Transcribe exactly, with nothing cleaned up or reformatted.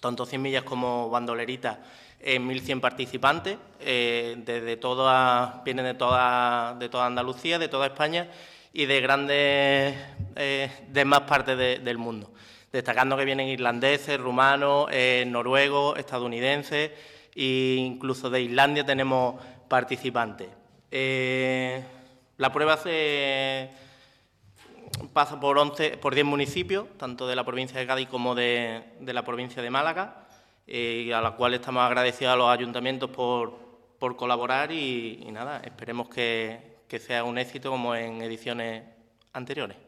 tanto cien millas como bandolerita, eh, mil cien participantes, eh, desde toda, vienen de toda, de toda Andalucía, de toda España y de grandes, eh, de más partes de, del mundo, destacando que vienen irlandeses, rumanos, eh, noruegos, estadounidenses e incluso de Islandia tenemos participantes. Eh, la prueba se pasa por, once, por diez municipios, tanto de la provincia de Cádiz como de, de la provincia de Málaga, eh, a la cual estamos agradecidos a los ayuntamientos por, por colaborar y, y nada, esperemos que, que sea un éxito como en ediciones anteriores.